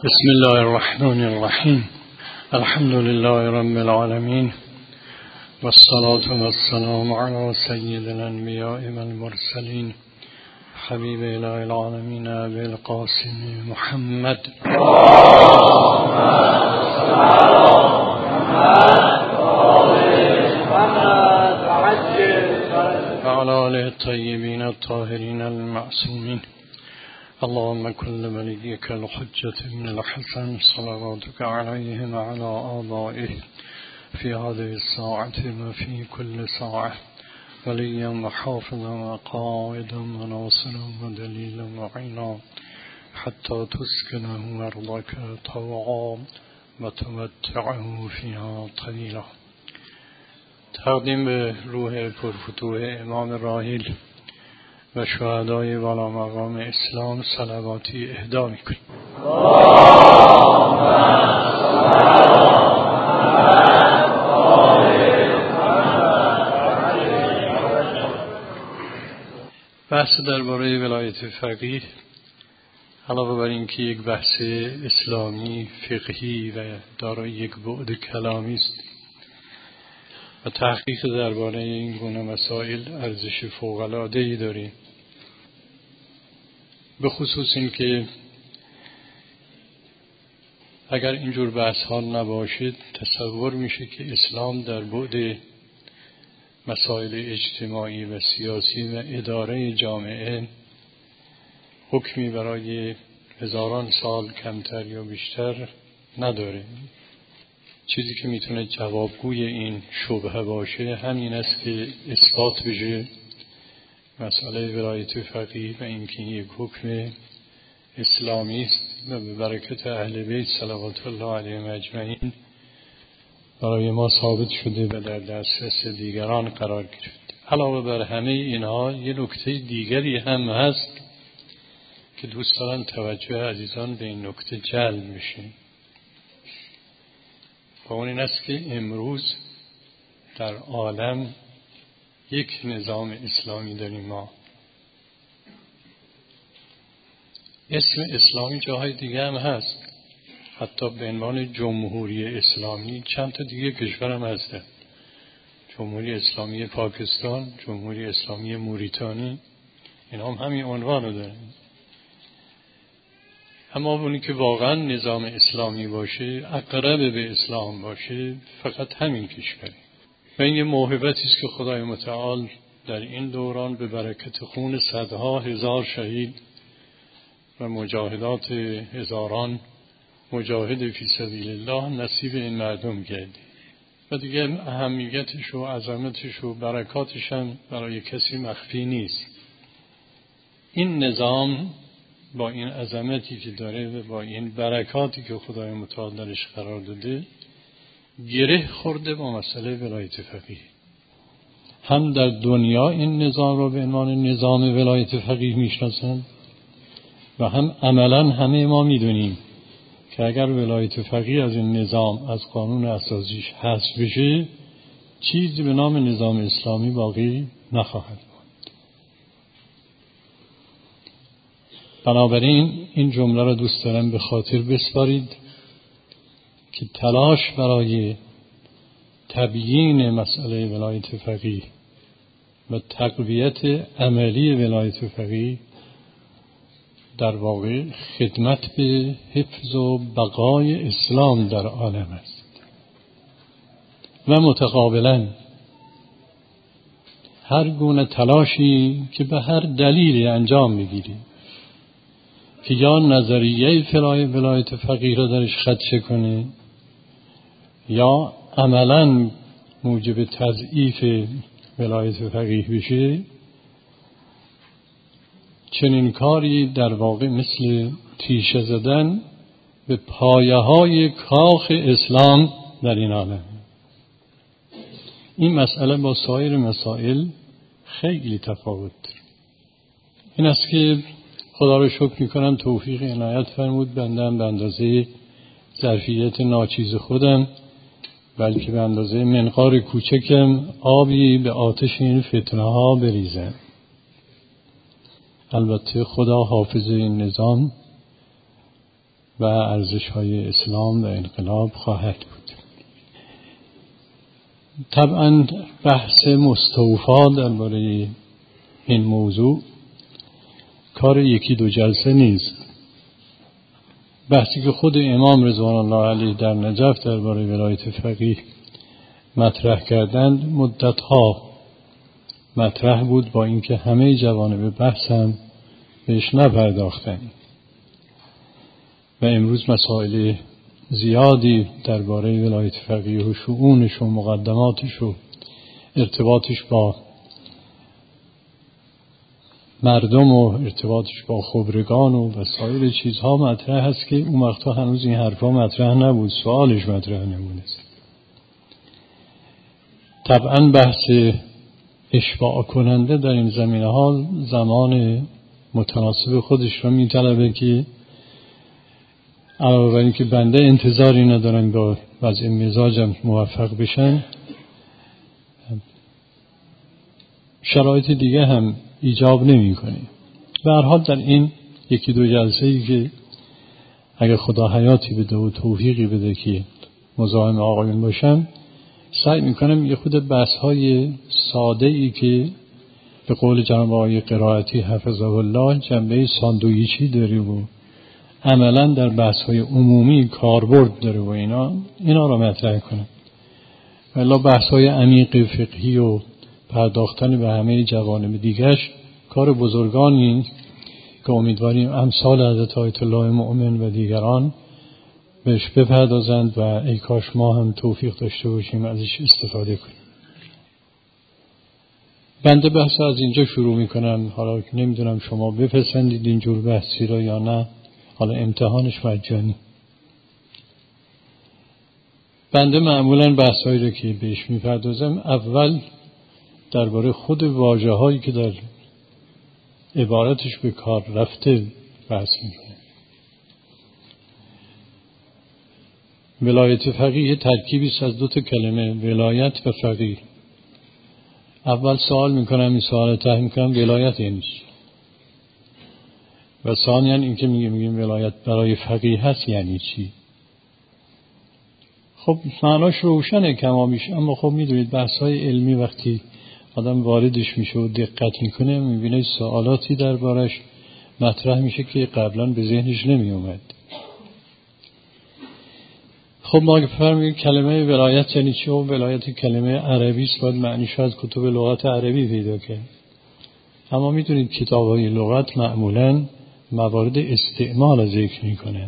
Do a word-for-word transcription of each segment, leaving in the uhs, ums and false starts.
بسم الله الرحمن الرحیم. الحمد لله رب العالمین والصلاة والسلام علی سید الانبیاء والمرسلین حبیب اله العالمین ابی القاسم محمد و علی آله الطیبین الطاهرین المعصومین. اللهم كل وليك الحجة ابن الحسن صلواتك عليه وعلى آبائه في هذه الساعة وفي كل ساعة وليا وحافظا وقائدا وناصرا ودليلا وعينا حتى تسكنه أرضك طوعا وتمتعه فيها طويلا. تقدیم به روح پرفتوح امام راحل و شهدای والا مقام اسلام صلواتی اهدا میکنیم. بحث درباره ولایت فقیه علاوه بر اینکه یک بحث اسلامی فقهی و دارای یک بعد کلامی است و تحقیق درباره این گونه مسائل ارزش فوق‌العاده‌ای داریم، به خصوص این که اگر اینجور بحث ها نباشد تصور میشه که اسلام در بعد مسائل اجتماعی و سیاسی و اداره جامعه حکمی برای هزاران سال کمتر یا بیشتر نداره. چیزی که میتونه جوابگوی این شبهه باشه همین است که اثبات بشه مسئله ولایت فقیه و اینکه یک حکم اسلامی است و به برکت اهل بیت صلوات الله علیهم اجمعین برای ما ثابت شده و در دسترس دیگران قرار گرفت. علاوه بر همه اینها یه نکته دیگری هم هست که دوست دارم توجه عزیزان به این نکته جلب بشه و اون این است که امروز در عالم یک نظام اسلامی داریم. ما اسم اسلامی جاهای دیگه هم هست، حتی به عنوان جمهوری اسلامی چند تا دیگه کشور هم هسته، جمهوری اسلامی پاکستان، جمهوری اسلامی موریتانی، اینا هم همین عنوان رو دارن. اما اونی که واقعا نظام اسلامی باشه، اقرب به اسلام باشه، فقط همین کشوره. و این یه موهبتی است که خدای متعال در این دوران به برکت خون صدها هزار شهید و مجاهدات هزاران مجاهد فی سبیل الله نصیب این مردم کرده و دیگه اهمیتش و عظمتش و برکاتش هم برای کسی مخفی نیست. این نظام با این عظمتی که داره و با این برکاتی که خدای متعال درش قرار داده گره خورده با مسئله ولایت فقیه. هم در دنیا این نظام رو به عنوان نظام ولایت فقیه میشناسند و هم عملا همه ما میدونیم که اگر ولایت فقیه از این نظام از قانون اساسیش حذف بشه چیزی به نام نظام اسلامی باقی نخواهد بود. بنابراین این جمله رو دوست دارم به خاطر بسپارید که تلاش برای تبیین مسئله ولایت فقیه و تقویت عملی ولایت فقیه در واقع خدمت به حفظ و بقای اسلام در عالم است و متقابلا هر گونه تلاشی که به هر دلیلی انجام بگیری که یا نظریه ولایت فقیه را درش خدشه کنه یا عملاً موجب تضعیف ولایت فقیه بشه، چنین کاری در واقع مثل تیشه زدن به پایه های کاخ اسلام در این عالم. این مسئله با سایر مسائل خیلی تفاوت داره. این است که خدا رو شکر میکنم توفیق عنایت فرمود بندم به اندازه ظرفیت ناچیز خودم بلکه به اندازه منقار کوچکم آبی به آتش این فتنه ها بریزم. البته خدا حافظ این نظام و ارزش‌های اسلام و انقلاب خواهد بود. طبعا بحث مستوفا درباره این موضوع کار یکی دو جلسه نیست. بحثی که خود امام رضوان الله علیه در نجف درباره ولایت فقیه مطرح کردند مدتها مطرح بود، با اینکه همه جوانب بحث هم بهش نپرداختند و امروز مسائل زیادی درباره ولایت فقیه و شؤونش و مقدماتش و ارتباطش با مردم و ارتباطش با خبرگان و وسایل چیزها مطرح هست که اون وقتا هنوز این حرفا مطرح نبود، سوالش مطرح نبود. طبعا بحث اشباع کننده در این زمینه ها زمان متناسب خودش رو میطلبه که علاوه بر اینکه بنده انتظاری ندارم با وضع مزاجم موفق بشن، شرایط دیگه هم ایجاب نمی کنه. به هر حال در این یکی دو جلسه ای که اگر خدا حیاتی بده و توفیقی بده که مزاحم آقایون باشم، سعی میکنم یه خود بحث های ساده ای که به قول جناب آقای قرائتی حفظه الله جنبه ساندویچی داره و عملا در بحث های عمومی کاربرد داره و اینا اینا رو مطرح کنم. ولی بحث های عمیق فقهی و پرداختن به همه جوانب دیگرش کار بزرگانی که امیدواریم امثال حضرت آیت الله مؤمن و دیگران بهش بپردازند و ای کاش ما هم توفیق داشته باشیم ازش استفاده کنیم. بنده بحث از اینجا شروع میکنم. حالا نمیدونم شما بپسندید اینجور بحثی را یا نه، حالا امتحانش مجانی. بنده معمولا بحثایی رو که بهش میپردازم اول درباره خود واژه هایی که در عبارتش به کار رفته بحث میکنم. ولایت فقیه ترکیبی است از دو تا کلمه، ولایت و فقیه. اول سوال میکنم، این سوال ته میکنم ولایت یعنی چی؟ و ثانیاً این که میگیم میگیم ولایت برای فقیه هست یعنی چی؟ خب معناش روشنه کما بیش، اما خب میدونید بحث‌های علمی وقتی آدم واردش میشه و دقت میکنه میبینه سوالاتی دربارش مطرح میشه که قبلا به ذهنش نمیومد. خب ما که فرمودیم کلمه ولایت یعنی چی؟ و ولایت کلمه عربی است، باید معنیش از کتب لغت عربی پیدا کرد. اما میدونید کتاب‌های لغت معمولاً موارد استعمال ذکر میکنن،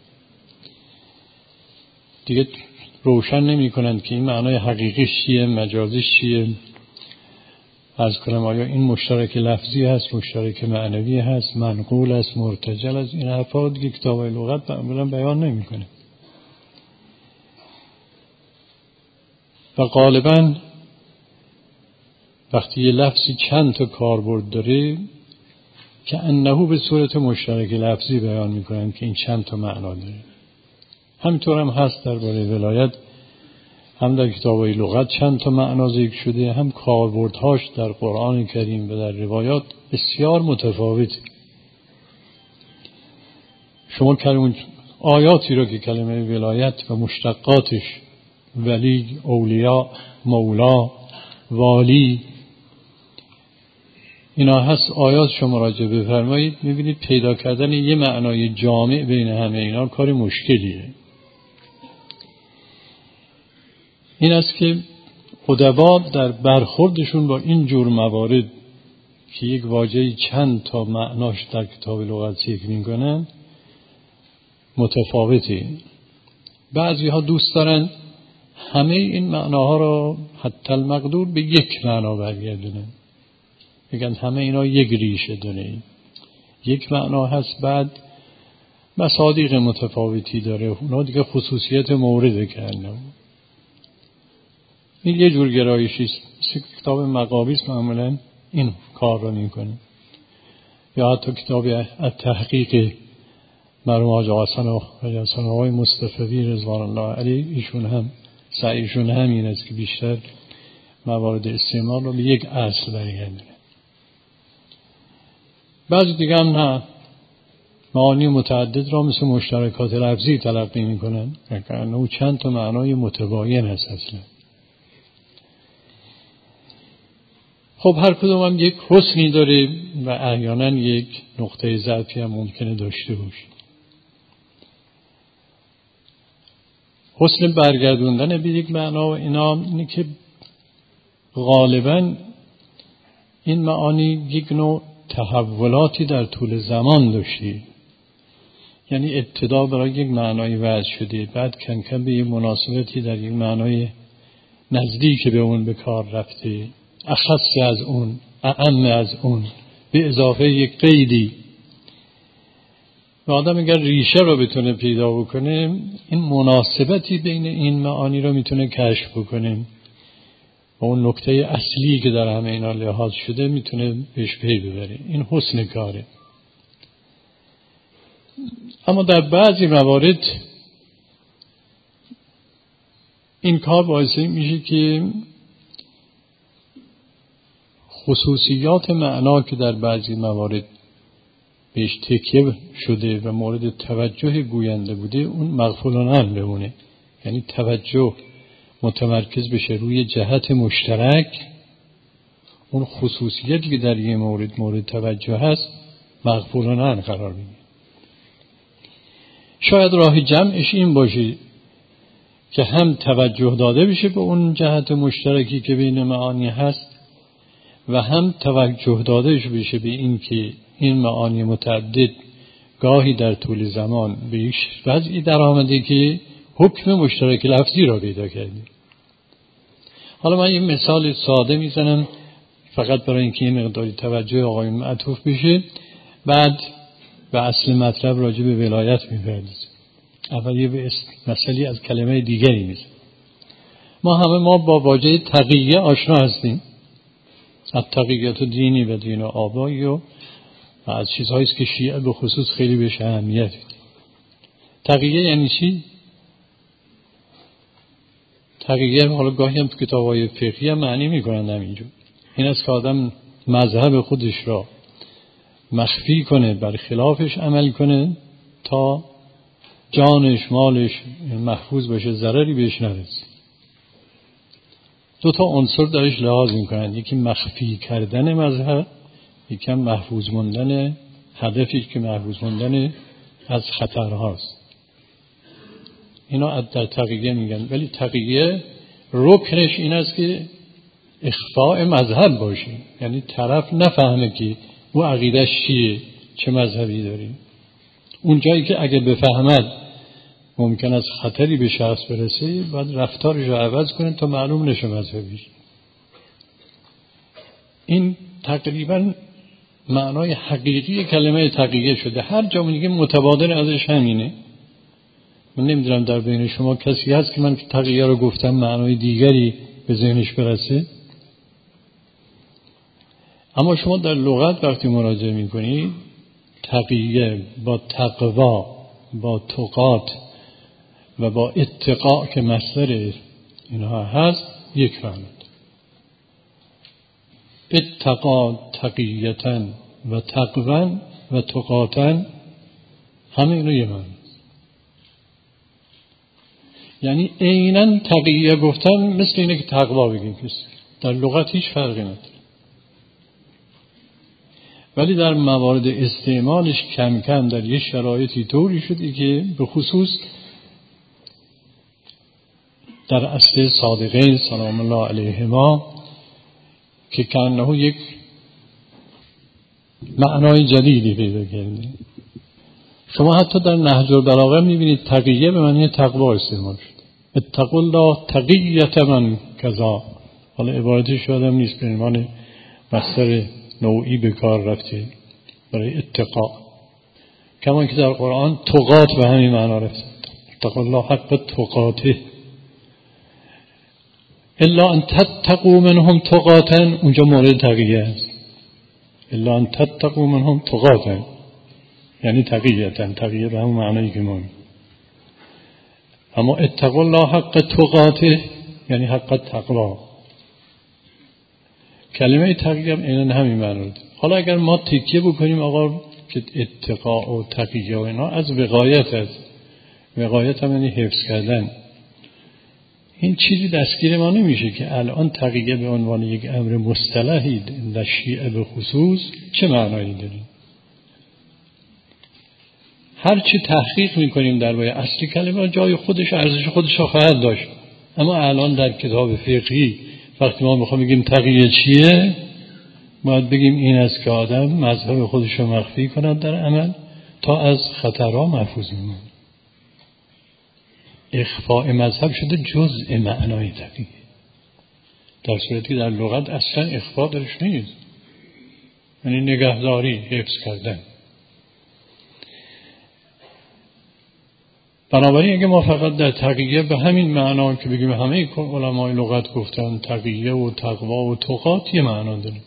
دیگه روشن نمیکنن که این معنای حقیقیش چیه، مجازیش چیه. از کنم آیا این مشترک لفظی هست، مشترک معنوی هست، منقول است، مرتجل است. این حرفا دیگه کتاب‌های لغت معمولاً بیان نمیکنه. و غالباً وقتی یه لفظی چند تا کاربرد داره که انه به صورت مشترک لفظی بیان میکنن که این چند تا معنا داره. همینطور هم هست درباره ولایت، هم در کتاب‌های لغت چند تا معنا ذکر شده، هم کاربردهاش در قرآن کریم و در روایات بسیار متفاوته. شما کلمه آیاتی را که کلمه ولایت و مشتقاتش ولی، اولیاء، مولا، والی اینا هست، آیات شما راجع بفرمایید میبینید پیدا کردن یه معنای جامع بین همه اینا کار مشکلیه. این است که ادبا در برخوردشون با این جور موارد که یک واژه چند تا معناش در کتاب لغت ذکر میکنن متفاوته. بعضی ها دوست دارن همه این معناها را حتی المقدور به یک معنا برگردونن، میگن همه اینا یک ریشه داره، یک معنا هست، بعد مصادیق متفاوتی داره، اونا دیگه خصوصیت مورد کرده. این یه جور گرایشی است. کتاب مقابیس معمولا این کار رو میکنه، یا حتی کتاب التحقیق مرحوم حاج حسن و حسن آقای مصطفی رضوان الله علیه، ایشون هم سعیشون همین است که بیشتر موارد استعمال رو به یک اصل برگردونه. بعضی دیگه هم نه، معانی متعدد را مثل مشترکات لفظی تلقی میکنن، یعنی چند تا معنای متباین هست اصلا. خب هر کدوم هم یک حسنی داره و احیانا یک نقطه ضعفی هم ممکنه داشته باشه. حسن برگردوندن به یک معنا و اینا اینه که غالبا این معانی یک نوع تحولاتی در طول زمان داشتی، یعنی ابتدا برای یک معنای وضع شده، بعد کم کم به یک مناسبتی در یک معنای نزدیک به اون به کار رفته، اخص از اون، اعم از اون، به اضافه یک قیدی. و آدم اگر ریشه رو بتونه پیدا بکنه، این مناسبتی بین این معانی رو میتونه کشف بکنه و اون نکته اصلی که در همه اینا لحاظ شده میتونه بهش پی ببره. این حسن کاره. اما در بعضی موارد این کار باعث میشه که خصوصیات معنا که در بعضی موارد بهش تکیه شده و مورد توجه گوینده بوده اون مغفولان هم بمونه، یعنی توجه متمرکز بشه روی جهت مشترک، اون خصوصیتی که در یه مورد مورد توجه هست مغفولان هم قرار میگیره. شاید راه جمعش این باشه که هم توجه داده بشه به اون جهت مشترکی که بین معانی هست و هم توجه داده بشه به این که این معانی متعدد گاهی در طول زمان به یک وضعی در آمده که حکم مشترک لفظی را پیدا کرده. حالا من یه مثال ساده میزنم فقط برای اینکه یه مقداری توجه آقایون معطوف بشه، بعد به اصل مطلب راجع به ولایت میپردازیم. اول یه مثالی از کلمه دیگری میزنم. ما همه ما با واژه تقیه آشنا هستیم، از تقییت دینی و دین و آبایی و از چیزهایی است که شیعه به خصوص خیلی بهش اهمیت میده. تقیه یعنی چی؟ تقیه حالا گاهی هم تو کتاب‌های فقهی هم معنی میکنن همینجور. این است که آدم مذهب خودش را مخفی کنه، بر خلافش عمل کنه تا جانش مالش محفوظ باشه، ضرری بهش نرسه. دو تا عنصر درش لحاظ میکنن، یکی مخفی کردن مذهب، یکی هم محفوظ موندن هدفی که محفوظ موندن از خطرهاست. اینا در تقیه میگن. ولی تقیه رکنش این است که اخفاء مذهب باشه، یعنی طرف نفهمه که او عقیدش چیه، چه مذهبی داری. اون جایی که اگه بفهمد ممکن است خطری به شخص برسه، باید رفتارش رو عوض کنه تا معلوم نشه مذهبیش. این تقریبا معنای حقیقی کلمه تقیه شده. هر جا میگه متبادل ازش همینه. من نمیدونم در بین شما کسی هست که من تقیه رو گفتم معنای دیگری به ذهنش برسه. اما شما در لغت وقتی مراجعه میکنید تقیه با تقوا، با تقات و با اتقاء که مصدر اینها هست یک معنی. اتقا تقیتا و تقوا و تقاتا همه اینو یه معنی. یعنی عیناً تقیه گفتن مثل اینه که تقوا بگیم، در لغت هیچ فرقی نداره. ولی در موارد استعمالش کم کم در یه شرایطی طوری شده که به خصوص در اصل صادقین سلام الله علیهما که کانه یک معنای جدیدی پیدا کرده. شما حتی در نهج البلاغه میبینید تقیه به معنی تقوا استعمال شده. اتقوا الله تقیة من کذا. حالا عبارتش شاید هم نیست، به عنوان مصدر نوعی به کار رفته برای اتقا، کما که در قرآن تقات به همین معنا رفته. اتقوا الله حق تقاته الا ان تتقوا منهم تقاتا، اونجا مورد تقیه است. الا ان تتقوا منهم تقاتا یعنی تقیتا، تقیه به همون معنایی که ما. اما اتقوا الله حق تقاته یعنی حق تقوا. کلمه تقیه هم اینن همین معنی. حالا اگر ما تکیه بکنیم آقا که اتقاء و تقیه و اینا از وقایت است. وقایت هم یعنی حفظ کردن. این چیزی دستگیر ما نمیشه که الان تقیه به عنوان یک امر مصطلحی در شیعه به خصوص چه معنایی داره. هر چی تحقیق میکنیم درباره اصلی کلمه جای خودش ارزش خودش خواهد داشت، اما الان در کتاب فقهی وقتی ما میخوام بگیم تقیه چیه، باید بگیم این است که آدم مذهب خودش رو مخفی کند در عمل تا از خطرها محفوظ بماند. اخفاء مذهب شده جزء معنای تقیه، در صورتی در لغت اصلا اخفاء درش نیست، یعنی نگهداری، حفظ کردن. بنابراین اگه ما فقط در تقیه به همین معنا که بگیم همه علمای لغت گفتن تقیه و تقوا و تقات یه معنا داره،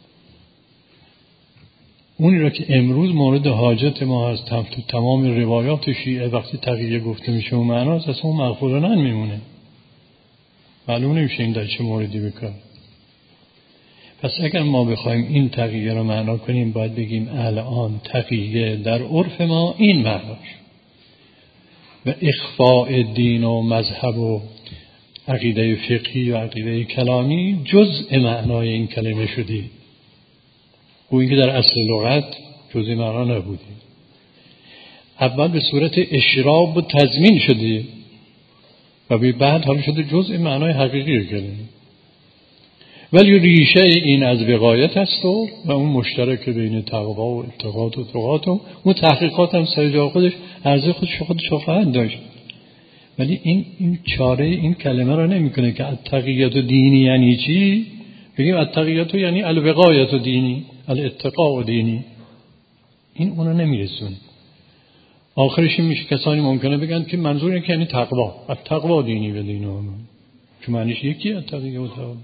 اونی را که امروز مورد حاجت ما هست تو تمام روایات شیعه وقتی تقیه گفته میشه و معناست اصلا اون مغفورانن میمونه، معلوم نمیشه این در چه موردی بکن. پس اگر ما بخوایم این تقیه را معنا کنیم باید بگیم الان تقیه در عرف ما این معناش و اخفاء دین و مذهب و عقیده فقهی و عقیده کلامی جزء معنای این کلمه شدی. او اینکه در اصل لغت جزء معنا نبودی، اول به صورت اشراب و تضمین شدی و به بعد حالا شده جزء معنای حقیقی کلمه. ولی ریشه این از وقایت است و, و اون مشترک بین تقوا و اتقاد و تقات و اون تحقیقات هم سر جا خودش ارزش خودش خودش خواهد داشت. ولی این این چاره این کلمه را نمیکنه که التقیت دینی یعنی چی؟ بگیم التقیت یعنی الوقایت دینی، الاتقاء دینی. این اونو نمیرسون. آخرش این میشه کسانی ممکنه بگن که منظور اینه که یعنی تقوا، التقوا دینی و دینو، چون معنیش یکی التقیه و تقوا.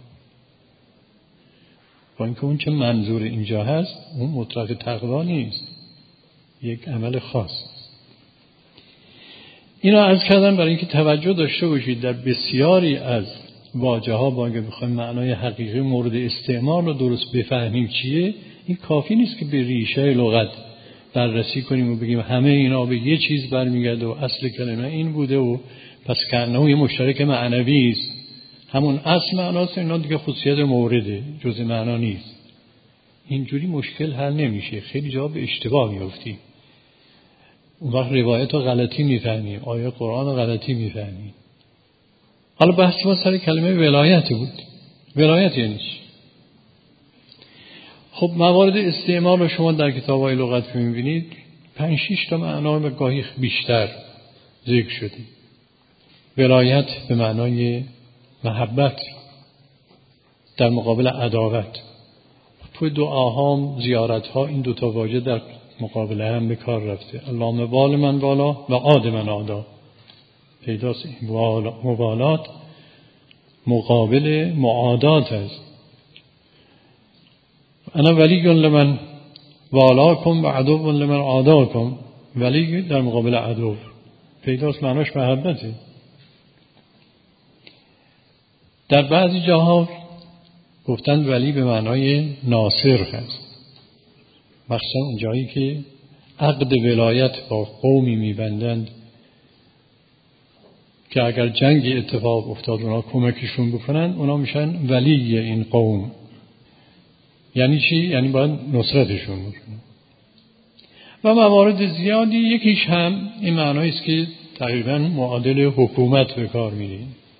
با اینکه اون چه منظور اینجا هست اون مطلق تقوا نیست، یک عمل خاص. اینا عرض کردم برای اینکه توجه داشته باشید در بسیاری از واژه ها با اگه بخوایم معنای حقیقی مورد استعمال رو درست بفهمیم چیه، این کافی نیست که به ریشه لغت بررسی کنیم و بگیم همه اینا به یه چیز برمیگرده و اصل کلمه این بوده و پس کنه یه مشترک معنوی است، همون اصل معناست، اینا دیگه خصوصیت مورده جز معنا نیست. اینجوری مشکل حل نمیشه، خیلی جا به اشتباه میافتیم. اون وقت روایت رو غلطی میفهمیم، آیه قرآن رو غلطی میفهمیم. حالا بحث ما سر کلمه ولایت بود. ولایت یعنی چی؟ خب موارد استعمال رو شما در کتاب‌های لغت می‌بینید پنج شش تا معنا و گاهی بیشتر ذکر شده. ولایت به معنای محبت در مقابل عداوت. توی دعاها زیارتها این دو تا واژه در مقابل هم به کار رفته. اللهم بال من بالا و عاد من عادا. پیداست مبالات مقابل معادات است. انا ولی لمن والاکم و عدو لمن عاداکم. ولی در مقابل عدو پیداست معناش محبته. در بعضی جاها گفتن ولی به معنای ناصر هست، مخصوصا اون جایی که عقد ولایت با قومی میبندند که اگر جنگی اتفاق افتاد اونا کمکشون بکنن اونا میشن ولی این قوم. یعنی چی؟ یعنی باید نصرتشون بکنن. و موارد زیادی یکیش هم این معنایی است که تقریبا معادل حکومت به کار میره.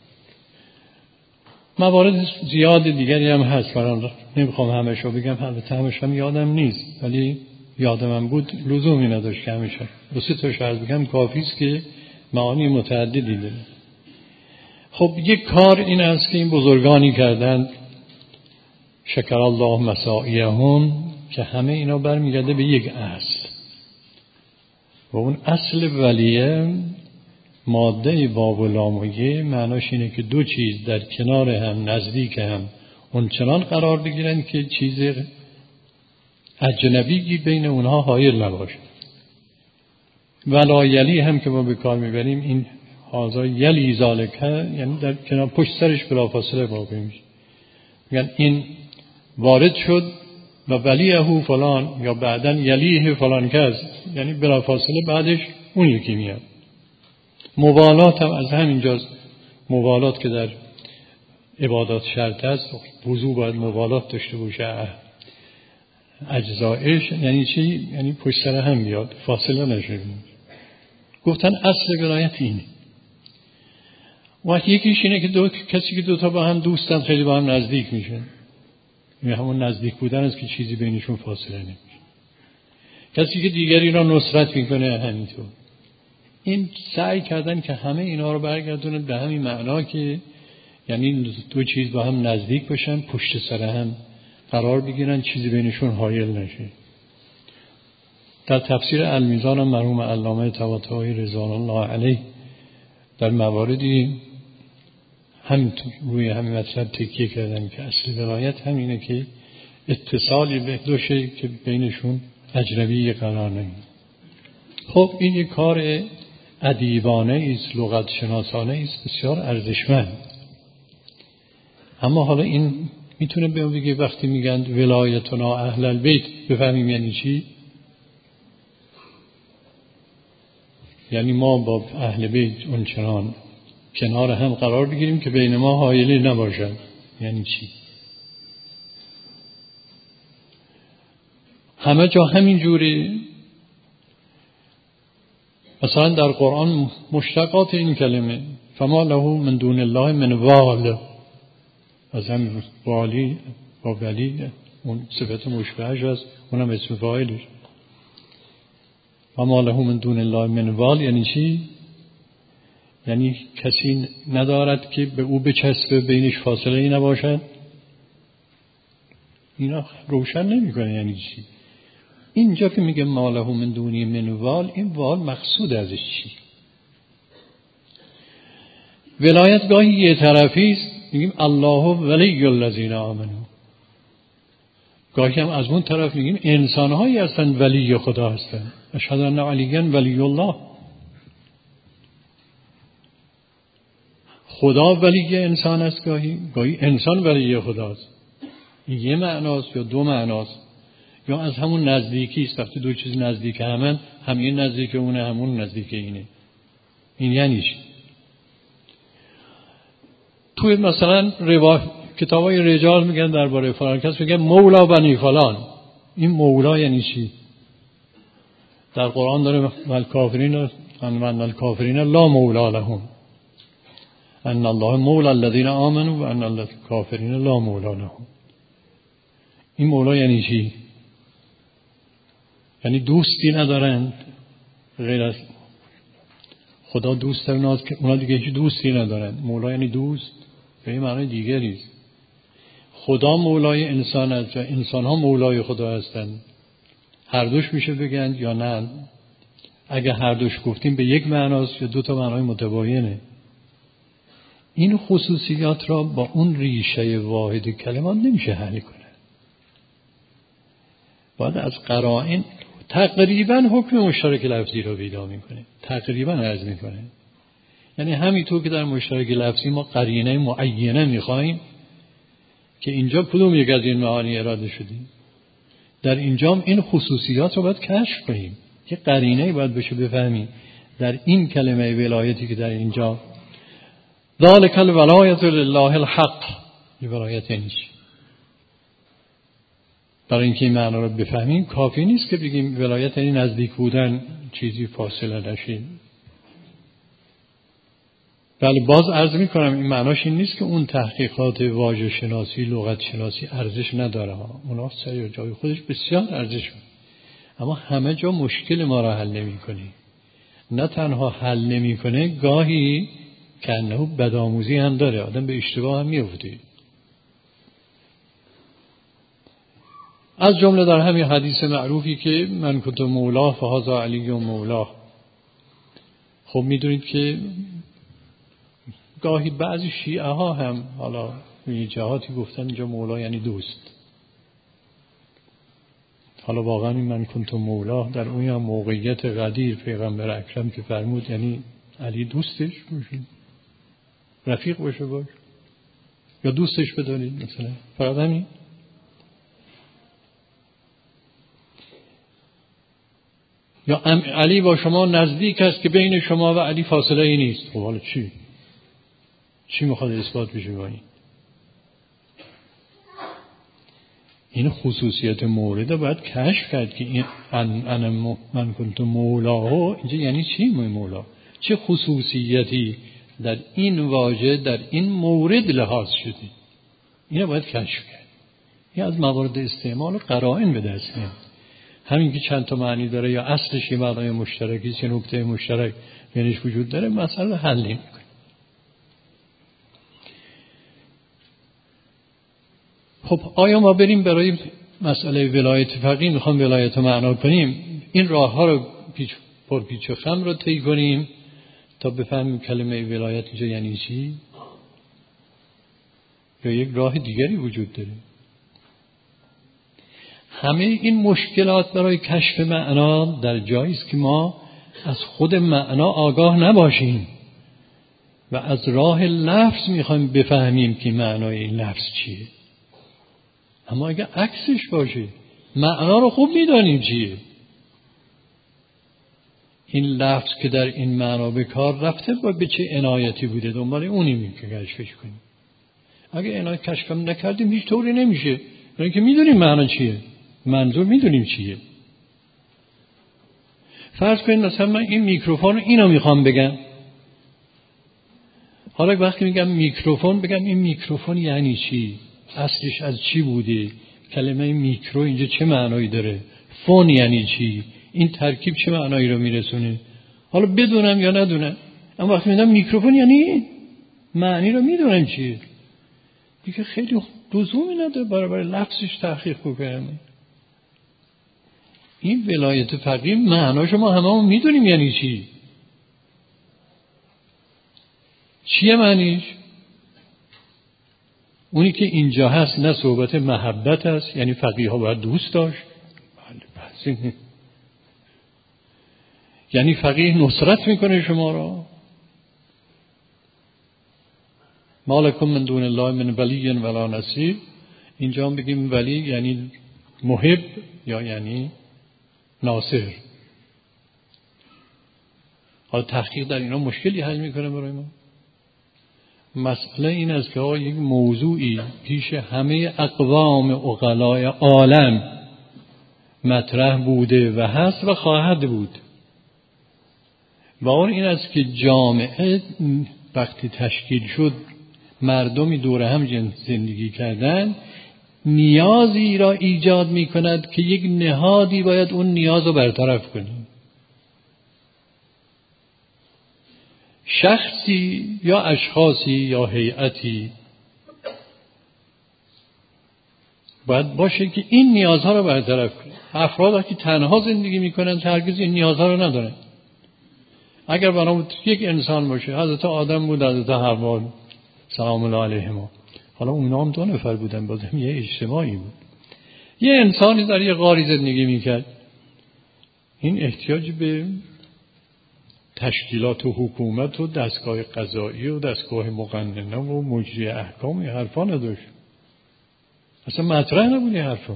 موارد زیاد دیگری هم هست، برام نمیخوام همشو بگم، البته همش هم یادم نیست، ولی یادم بود لزومی نداشت که همش دو سه تاش عرض بگم کافی است که معانی متعددی داره. خب یک کار این است که این بزرگانی کردند، شکر الله مساعیهم، که همه اینا برمیگرده به یک اصل و اون اصل ولیه ماده واو و لام و یه معناش اینه که دو چیز در کنار هم نزدیک هم اون چنان قرار بگیرن که چیز اجنبی بین اونها حایل نباشه. ولا یلی هم که ما به کار میبریم این هازا یلی ذالکه، یعنی در کنار پشت سرش بلافاصله واقع میشه. میگن این وارد شد و ولیه فلان یا بعدن یلیه فلان کس، یعنی بلافاصله بعدش اون یکی میاد. موالات هم از همینجاست. موالات که در عبادات شرط است، وضو باید موالات داشته باشه اجزایش. یعنی چی؟ یعنی پشت سر هم بیاد، فاصله نشه. گفتن اصل ولایت اینه. وقت یکیش اینه که دو کسی که دوتا با هم دوستن خیلی با هم نزدیک میشن، یعنی همون نزدیک بودن است که چیزی بینشون فاصله نمیشه. کسی که دیگری را نصرت میکنه همینطور. این سعی کردن که همه اینا رو برگردونن به همین معنا که یعنی دو چیز با هم نزدیک بشن، پشت سر هم قرار بگیرن، چیزی بینشون حایل نشه. در تفسیر المیزان هم مرحوم علامه طباطبایی رضوان الله علیه در مواردی همینطور روی همین مطلب تکیه کردن که اصل ولایت همینه که اتصالی به دوشه که بینشون اجنبی قرار نگیره. خب این یک کار ادیبانه است، لغت شناسانه است، بسیار ارزشمند. اما حالا این میتونه بهم بگه وقتی میگن ولایتنا اهل البیت بفهمیم یعنی چی؟ یعنی ما با اهل بیت اونچنان کنار هم قرار بگیریم که بین ما حایلی نباشد. یعنی چی؟ همه جا همین جوری. مثلا در قرآن مشتقات این کلمه فما له من دون الله من وال، از هم والی با ولی اون صفت مشبهش هست، اونم اسم فاعلش. فما له من دون الله من وال یعنی چی؟ یعنی کسی ندارد که به او بچسبه، بینش فاصله ای نباشد. اینا روشن نمیکنه یعنی چی. اینجا که میگه ما له من دونی من وال، این وال مقصود ازش چی؟ ولایت گاهی یه طرفی است، میگیم الله ولی الذین آمنوا. گاهی هم از اون طرف میگیم انسان‌هایی هستن ولی خدا هستن. اشهد ان علی ولی الله. خدا ولی انسان است، گاهی گاهی انسان ولی خداست. یه معناست یا دو معناست، یا از همون نزدیکی است. وقتی دو چیز نزدیک همن، هم این نزدیک اونه همون نزدیک اینه. این یعنی چی؟ توی مثلا روایت کتابای رجال میگن درباره فلان کس میگن مولا بنی فلان. این مولا یعنی چی؟ در قرآن داره ول کافرین ان الکافرین لا مولا لهم ان الله مولا الذین آمنوا و ان الکافرین لا مولا لهم. این مولا یعنی چی؟ یعنی دوستی ندارند غیر از خدا. دوست دارن که اونا دیگه هیچ دوستی ندارن. مولا یعنی دوست به این معنی دیگری است. خدا مولای انسان است و انسان ها مولای خدا هستند. هر دوش میشه بگن یا نه؟ اگه هر دوش گفتیم به یک معناست یا دو تا معنای متباینه. این خصوصیات را با اون ریشه واحد کلمات نمیشه حل کنه. باید از قرائن تقریبا حکم مشترک لفظی رو پیدا میکنه. تقریبا عرض میکنه. یعنی همینطور که در مشترک لفظی ما قرینه معینه میخوایم که اینجا کدوم یک از این معانی اراده شدیم، در اینجا این خصوصیات رو باید کشف کنیم. یه قرینه باید بشه بفهمیم در این کلمه ولایتی که در اینجا ذالک الولایت لله الحق، این ولایت یعنی چی؟ برای اینکه این معنا رو بفهمیم کافی نیست که بگیم ولایت یعنی نزدیک بودن، چیزی فاصله نشه. بله باز عرض می کنم این معناش این نیست که اون تحقیقات واژه شناسی، لغت شناسی ارزش نداره ها. اونا سر جای خودش بسیار ارزش داره. اما همه جا مشکل ما را حل نمی کنه. نه تنها حل نمی کنه، گاهی کنه بدآموزی هم داره. آدم به اشتباه هم میفته. از جمله در همین حدیث معروفی که من کنت مولا فهذا علی و مولا. خب میدونید که گاهی بعضی شیعه ها هم حالا این جهاتی گفتن اینجا مولا یعنی دوست. حالا واقعا این من کنت مولا در اون هم موقعیت قدیر پیغمبر اکرم که فرمود یعنی علی دوستش باشه، رفیق باشه باشه یا دوستش بدارید مثلا، فقط همین. یا علی با شما نزدیک است که بین شما و علی فاصله ای نیست. خب حالا چی؟ چی میخواد اثبات بشه با این؟ این خصوصیت مورد رو باید کشف کرد که این ان ان من کنت مولاه اینجا یعنی چی؟ مولا چه خصوصیتی در این واژه در این مورد لحاظ شده؟ اینو باید کشف کرد. این از موارد استعمال و قرائن به دست میاد. همین که چند تا معنی داره یا اصلش یه معنای مشترکی چه نکته مشترک بینش وجود داره مسئله حل نمی‌کنه. خب آیا ما بریم برای مسئله ولایت فقیه میخوام ولایت معنا کنیم این راه ها رو پیچ پر پیچ و خم رو طی کنیم تا بفهمیم کلمه ولایت اینجا یعنی چی؟ یا یک راه دیگری وجود داره؟ همه این مشکلات برای کشف معنا در جایی است که ما از خود معنا آگاه نباشیم و از راه لفظ میخوایم بفهمیم که معنای این لفظ چیه. اما اگه عکسش باشه معنا رو خوب میدانیم چیه. این لفظ که در این معنا به کار رفته با به چه عنایتی بوده دنبال اونیم که کشفش کنیم. اگه عنایت کشف نکردیم هیچ طوری نمیشه. برای که میدونیم معنا چیه، منظور میدونیم چیه. فرض کنید مثلا من این میکروفون رو اینو میخوام بگم. حالا وقتی میگم میکروفون بگم این میکروفون یعنی چی؟ اصلش از چی بوده؟ کلمه میکرو اینجا چه معنایی داره؟ فون یعنی چی؟ این ترکیب چه معنایی رو میرسونه؟ حالا بدونم یا ندونم، اما وقتی میگم میکروفون یعنی معنی رو میدونم چیه. دیگه خیلی لزومی نداره برای لفظش تحقیق بکنم. این ولایت فقیه معناشو ما هممون میدونیم یعنی چی. چیه معنیش؟ اونی که اینجا هست نه صحبت محبت هست، یعنی فقیه ها باید دوست داشت. بله بله. یعنی فقیه نصرت میکنه شما را. ما لکم من دون الله من ولی ولا نصیر. اینجا هم بگیم ولی یعنی محب یا یعنی ناصر. حالا تحقیق در اینا مشکلی حل میکنه برای ما. مسئله این است که آقا یک موضوعی پیش همه اقوام عقلای عالم مطرح بوده و هست و خواهد بود. و اون این است که جامعه وقتی تشکیل شد مردمی دور هم زندگی کردن نیازی را ایجاد می کند که یک نهادی باید اون نیاز رو برطرف کنه. شخصی یا اشخاصی یا هیئتی باید باشه که این نیازها رو برطرف کنه. افراد که تنها زندگی میکنن هرگز این نیازها رو ندارن. اگر بنابود یک انسان باشه، حضرت آدم بود، حضرت حوا سلام الله علیهما، حالا اونا هم دو نفر بودن، بازم یه اجتماعی بود. یه انسانی در یه غاری زندگی میکرد، این احتیاج به تشکیلات و حکومت و دستگاه قضایی و دستگاه مقننه و مجری احکام یه حرفا نداشت. اصلا مطرح نبود یه حرفا.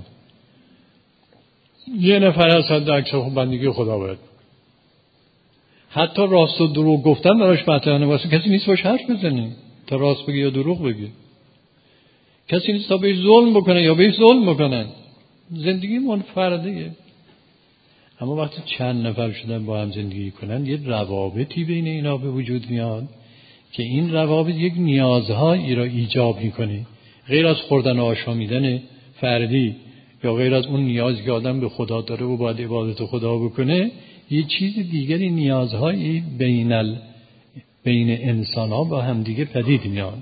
یه نفر از حد اکثر بندگی خدا باید. حتی راست و دروغ گفتن براش مطرح نبود. کسی نیست باش حرف بزنه تا راست بگه یا دروغ بگه. کسی نیست تا بهش ظلم بکنه یا بهش ظلم بکنن. زندگی منفردیه. اما وقتی چند نفر شدن با هم زندگی کنن یه روابطی بین اینا به وجود میاد که این روابط یک نیازهایی را ایجاب میکنه. غیر از خوردن و آشامیدن فردی یا غیر از اون نیازی که آدم به خدا داره و باید عبادت خدا بکنه، یه چیز دیگری نیازهایی بین ال... بین انسان ها با هم دیگه پدید میاد.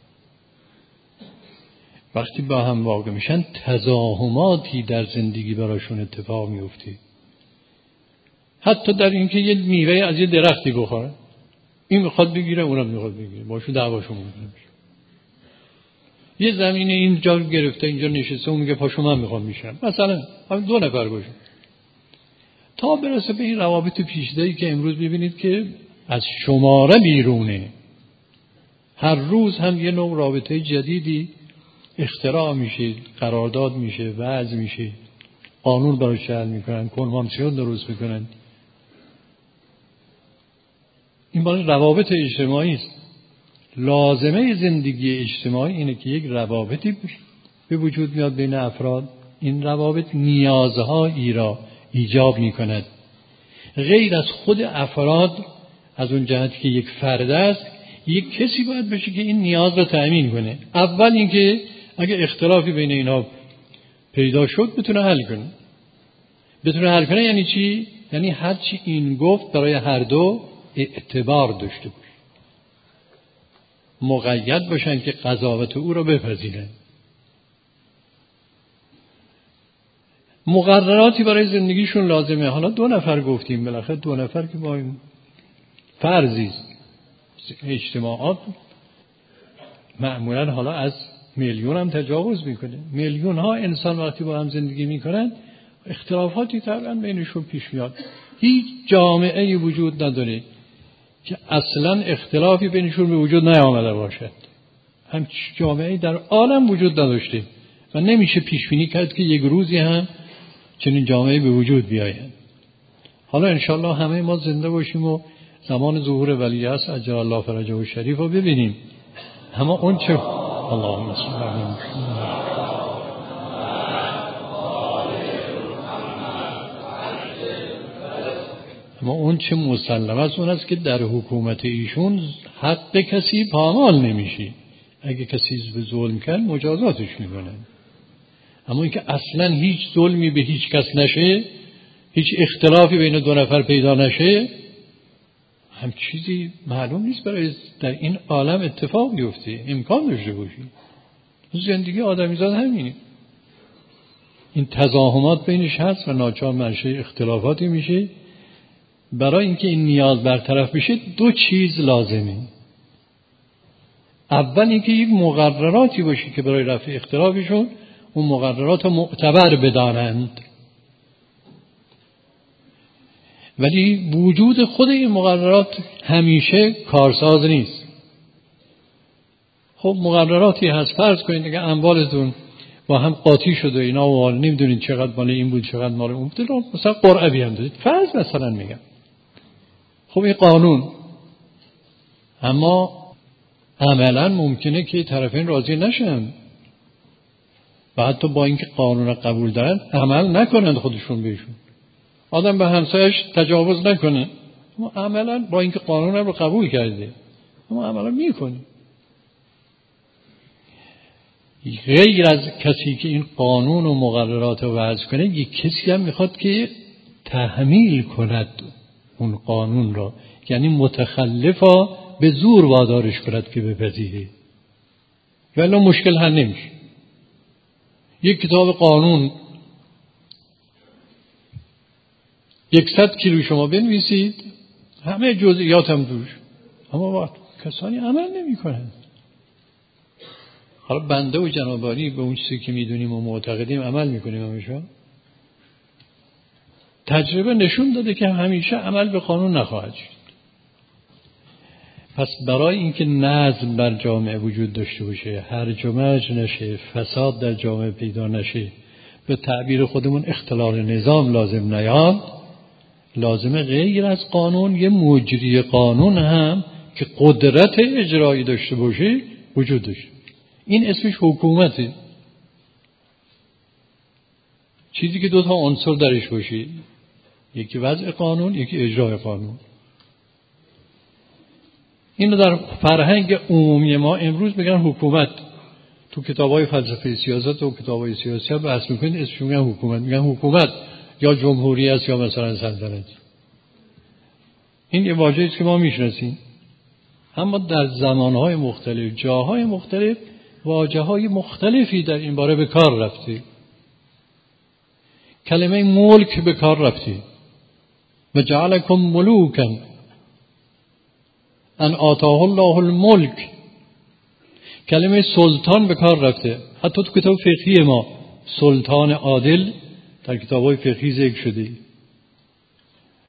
وقتی با هم واقع میشن تزاحماتی در زندگی براشون اتفاق میفته. حتی در اینکه یه میوه از یه درختی بخوره، این میخواد بگیره اونم میخواد بگیره، باشون دعواشون میشه. یه زمینه اینجا گرفته اینجا نشسته اون میگه پاشو من میخوام میشم، مثلا هم دو نفر باشه، تا برسه به این روابط پیچیده‌ای که امروز ببینید که از شماره بیرونه. هر روز هم یه نوع رابطه جدیدی اختراع میشه، قرارداد میشه، وضع میشه، قانون براش حل میکنن، کنوانسیون درست میکنن، این مال روابط اجتماعی است. لازمه زندگی اجتماعی اینه که یک روابطی به وجود میاد بین افراد. این روابط نیازهایی را ایجاب میکند. غیر از خود افراد، از اون جهتی که یک فرد است، یک کسی باید بشه که این نیاز را تأمین کنه. اول اینکه اگه اختلافی بین اینا پیدا شد بتونه حل کنه. بتونه حل کنه یعنی چی؟ یعنی هر چی این گفت برای هر دو اعتبار داشته باشه. مقید باشن که قضاوت او را بپذیرن. مقرراتی برای زندگیشون لازمه. حالا دو نفر گفتیم، بالاخره دو نفر که با این فرضی است. اجتماعات معمولا حالا از میلیون هم تجاوز میکنه. میلیون ها انسان وقتی با هم زندگی میکنن اختلافاتی طبعا بینشون پیش میاد. هیچ جامعه‌ای وجود نداره که اصلا اختلافی بینشون به وجود نیامده باشد. همچین جامعه‌ای در عالم وجود نداشته و نمیشه پیش بینی کرد که یک روزی هم چنین جامعه‌ای به وجود بیاید. حالا انشالله همه ما زنده باشیم و زمان ظهور ولیعصر عجل الله فرجه و شریف رو ببینیم. اما اون چه اللهم صل علی محمد اما اون چه مسلم است اون است که در حکومت ایشون حق کسی پامال نمیشه. اگه کسی به ظلم کرد مجازاتش میکنن. اما اینکه اصلا هیچ ظلمی به هیچ کس نشه، هیچ اختلافی بین دو نفر پیدا نشه، هم چیزی معلوم نیست برای در این عالم اتفاق بیفته. امکان داشته باشه. زندگی آدمیزاد همینه. این تزاحمات بینش هست و ناچار منشأ اختلافاتی میشه. برای اینکه این نیاز برطرف بشه دو چیز لازمه. اول اینکه یک مقرراتی باشه که برای رفع اختلافشون اون مقررات رو معتبر بدانند. ولی وجود خود این مقررات همیشه کارساز نیست. خب مقرراتی هست، فرض کنید که اموالتون با هم قاطی شده، اینا و نمیدونید چقدر مال این بود چقدر مال اون بود، مثلا قرعه بیاندازید، فرض مثلا میگم. خب این قانون، اما عملا ممکنه که طرفین راضی نشن و حتی با اینکه قانون قبول دارن عمل نکنند خودشون بهشون. آدم به همسایش تجاوز نکنه، اما عملا با اینکه قانون رو قبول کرده اما عملا میکنه. غیر از کسی که این قانون و مقررات رو وضع کنه، یک کسی هم میخواد که تحمیل کند اون قانون را، یعنی متخلفا به زور وادارش کند که بپذیره، ولی مشکل حل نمیشه. یک کتاب قانون یکصد کیلو شما بنویسید، همه جزئیات هم دوش، اما وقت کسانی عمل نمی کنند. حالا بنده و جنابالی به اون چیزی که میدونیم و معتقدیم عمل میکنیم همیشه. تجربه نشون داده که همیشه عمل به قانون نخواهد شد. پس برای اینکه نظم بر جامعه وجود داشته باشه، هرج و مرج نشه، فساد در جامعه پیدا نشه، به تعبیر خودمون اختلال نظام لازم نیاد، لازمه غیر از قانون یه مجری قانون هم که قدرت اجرایی داشته باشه وجود داشته. این اسمش حکومته. چیزی که دو تا عنصر درش باشه، یکی وضع قانون، یکی اجرای قانون. اینو در فرهنگ عمومی ما امروز میگن حکومت. تو کتابای فلسفه سیاست و کتابای سیاسی ها بحث میکنید اسمش میگن حکومت. میگن حکومت یا جمهوری است یا مثلا سلطنت. این یه واژه‌ای است که ما میشناسیم. اما در زمانهای مختلف، جاهای مختلف، واژه‌های مختلفی در این باره به کار رفته. کلمه ملک به کار رفته. و جعلکم ملوکا ان آتاه الله الملک. کلمه سلطان به کار رفته. حتی تو کتاب فقهی ما سلطان عادل در کتاب‌های فقهی ذکر شده.